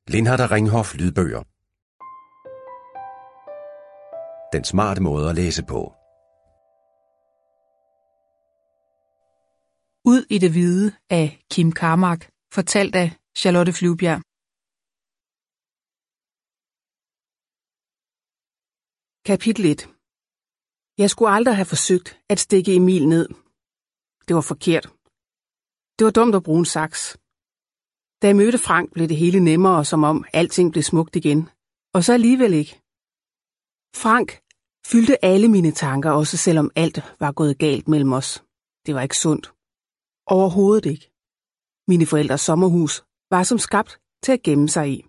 Lindhardt og Ringhof lydbøger. Den smarte måde at læse på. Ud i det hvide af Kim Carmack, fortalt af Charlotte Flyvbjerg. Kapitel 1. Jeg skulle aldrig have forsøgt at stikke Emil ned. Det var forkert. Det var dumt at bruge en saks. Da jeg mødte Frank, blev det hele nemmere, som om alting blev smukt igen. Og så alligevel ikke. Frank fyldte alle mine tanker, også selvom alt var gået galt mellem os. Det var ikke sundt. Overhovedet ikke. Mine forældres sommerhus var som skabt til at gemme sig i.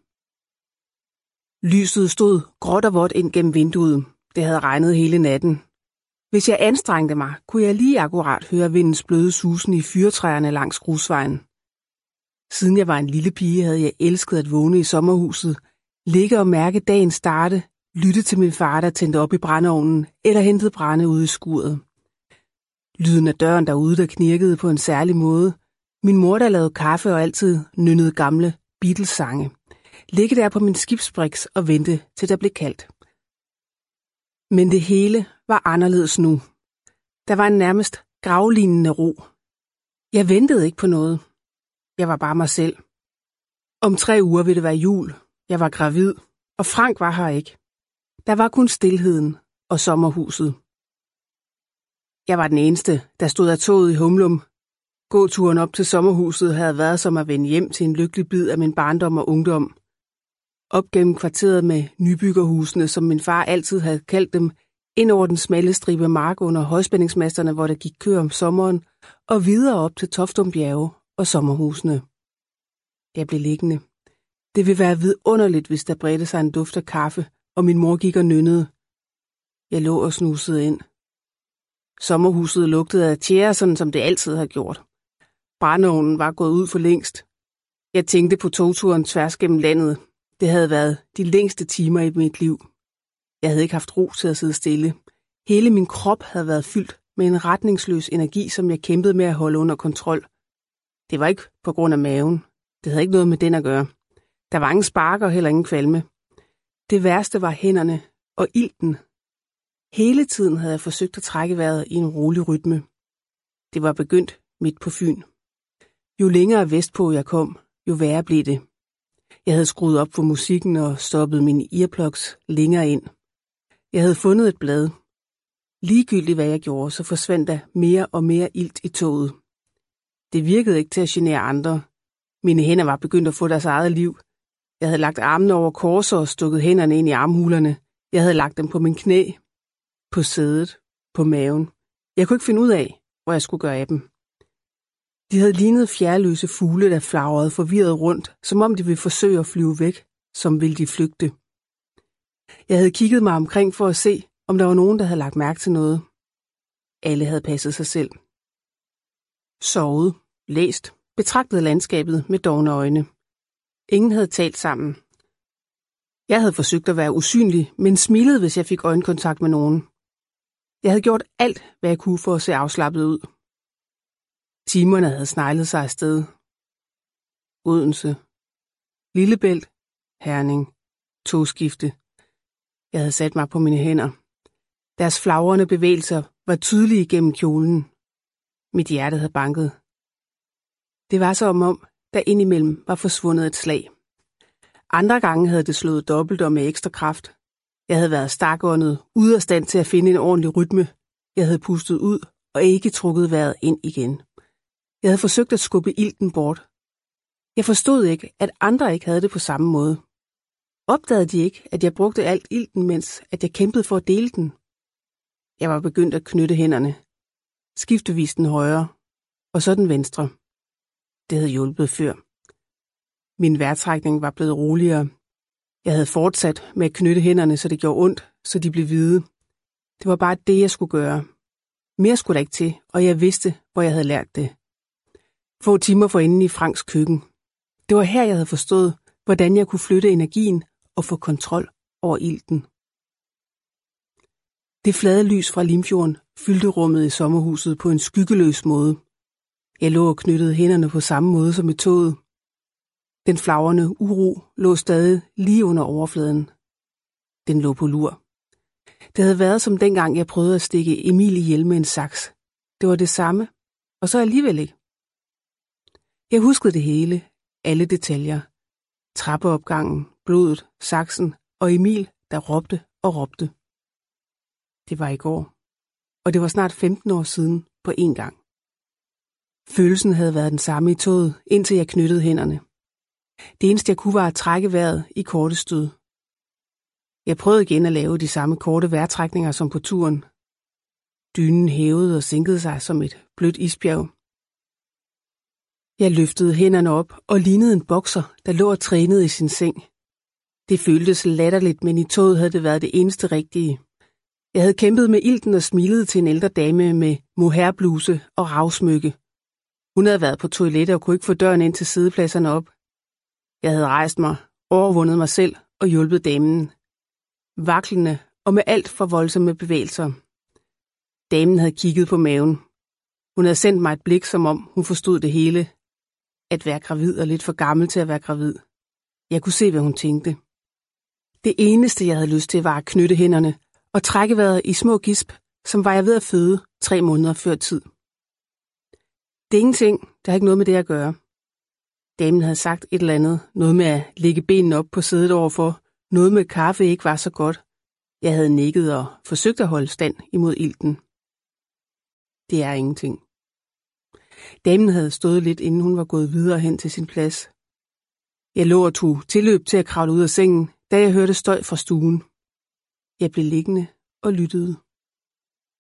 Lyset stod gråt og vådt ind gennem vinduet. Det havde regnet hele natten. Hvis jeg anstrengte mig, kunne jeg lige akkurat høre vindens bløde susen i fyrretræerne langs grusvejen. Siden jeg var en lille pige, havde jeg elsket at vågne i sommerhuset, ligge og mærke dagen starte, lytte til min far, der tændte op i brændeovnen eller hentede brænde ude i skuret. Lyden af døren derude, der knirkede på en særlig måde. Min mor, der lavede kaffe og altid nynnede gamle Beatles-sange. Ligge der på min skibsbriks og vente, til der blev kaldt. Men det hele var anderledes nu. Der var en nærmest gravlignende ro. Jeg ventede ikke på noget. Jeg var bare mig selv. Om 3 uger ville det være jul. Jeg var gravid, og Frank var her ikke. Der var kun stilheden og sommerhuset. Jeg var den eneste, der stod af toget i Humlum. Gåturen op til sommerhuset havde været som at vende hjem til en lykkelig bid af min barndom og ungdom. Op gennem kvarteret med nybyggerhusene, som min far altid havde kaldt dem, ind over den smalle stribe mark under højspændingsmasterne, hvor der gik køer om sommeren, og videre op til Toftum Bjerge og sommerhusene. Jeg blev liggende. Det ville være vidunderligt, hvis der bredte sig en duft af kaffe, og min mor gik og nynnede. Jeg lå og snusede ind. Sommerhuset lugtede af tjære, sådan som det altid havde gjort. Brændeovnen var gået ud for længst. Jeg tænkte på togturen tværs gennem landet. Det havde været de længste timer i mit liv. Jeg havde ikke haft ro til at sidde stille. Hele min krop havde været fyldt med en retningsløs energi, som jeg kæmpede med at holde under kontrol. Det var ikke på grund af maven. Det havde ikke noget med den at gøre. Der var ingen sparker og heller ingen kvalme. Det værste var hænderne og ilten. Hele tiden havde jeg forsøgt at trække vejret i en rolig rytme. Det var begyndt midt på Fyn. Jo længere vestpå jeg kom, jo værre blev det. Jeg havde skruet op for musikken og stoppet mine earplugs længere ind. Jeg havde fundet et blad. Ligegyldigt hvad jeg gjorde, så forsvandt der mere og mere ilt i toget. Det virkede ikke til at genere andre. Mine hænder var begyndt at få deres eget liv. Jeg havde lagt armene over korset og stukket hænderne ind i armhulerne. Jeg havde lagt dem på min knæ, på sædet, på maven. Jeg kunne ikke finde ud af, hvor jeg skulle gøre af dem. De havde lignet fjerløse fugle, der flagrede forvirret rundt, som om de ville forsøge at flyve væk, som ville de flygte. Jeg havde kigget mig omkring for at se, om der var nogen, der havde lagt mærke til noget. Alle havde passet sig selv. Sovet, læst, betragtet landskabet med dovne øjne. Ingen havde talt sammen. Jeg havde forsøgt at være usynlig, men smilede, hvis jeg fik øjenkontakt med nogen. Jeg havde gjort alt, hvad jeg kunne for at se afslappet ud. Timerne havde sneglet sig afsted. Odense, Lillebælt, Herning, togskifte. Jeg havde sat mig på mine hænder. Deres flagrende bevægelser var tydelige gennem kjolen. Mit hjerte havde banket. Det var som om, der indimellem var forsvundet et slag. Andre gange havde det slået dobbelt og med ekstra kraft. Jeg havde været stakåndet, ude af stand til at finde en ordentlig rytme. Jeg havde pustet ud og ikke trukket vejret ind igen. Jeg havde forsøgt at skubbe ilten bort. Jeg forstod ikke, at andre ikke havde det på samme måde. Opdagede de ikke, at jeg brugte alt ilten, mens at jeg kæmpede for at dele den? Jeg var begyndt at knytte hænderne. Skiftevis den højre, og så den venstre. Det havde hjulpet før. Min vejrtrækning var blevet roligere. Jeg havde fortsat med at knytte hænderne, så det gjorde ondt, så de blev hvide. Det var bare det, jeg skulle gøre. Mere skulle der ikke til, og jeg vidste, hvor jeg havde lært det. Få timer forinden i Franks køkken. Det var her, jeg havde forstået, hvordan jeg kunne flytte energien og få kontrol over ilten. Det flade lys fra Limfjorden fyldte rummet i sommerhuset på en skyggeløs måde. Jeg lå og knyttede hænderne på samme måde som i toget. Den flagrende uro lå stadig lige under overfladen. Den lå på lur. Det havde været som dengang, jeg prøvede at stikke Emil ihjel med en saks. Det var det samme, og så alligevel ikke. Jeg huskede det hele, alle detaljer. Trappeopgangen, blodet, saksen og Emil, der råbte og råbte. Det var i går, og det var snart 15 år siden på én gang. Følelsen havde været den samme i toget, indtil jeg knyttede hænderne. Det eneste jeg kunne var at trække vejret i korte stød. Jeg prøvede igen at lave de samme korte vejrtrækninger som på turen. Dynen hævede og sænkede sig som et blødt isbjerg. Jeg løftede hænderne op og lignede en bokser, der lå og trænede i sin seng. Det føltes latterligt, men i toget havde det været det eneste rigtige. Jeg havde kæmpet med ilten og smilede til en ældre dame med mohairbluse og ravsmykke. Hun havde været på toilettet og kunne ikke få døren ind til siddepladserne op. Jeg havde rejst mig, overvundet mig selv og hjulpet damen. Vaklende og med alt for voldsomme bevægelser. Damen havde kigget på maven. Hun havde sendt mig et blik, som om hun forstod det hele. At være gravid og lidt for gammel til at være gravid. Jeg kunne se, hvad hun tænkte. Det eneste, jeg havde lyst til, var at knytte hænderne og trække vejret i små gisp, som var jeg ved at føde 3 måneder før tid. Det er ingenting, der har ikke noget med det at gøre. Damen havde sagt et eller andet, noget med at lægge benene op på sædet overfor, noget med kaffe ikke var så godt. Jeg havde nikket og forsøgt at holde stand imod ilten. Det er ingenting. Damen havde stået lidt, inden hun var gået videre hen til sin plads. Jeg lå og tog tilløb til at kravle ud af sengen, da jeg hørte støj fra stuen. Jeg blev liggende og lyttede.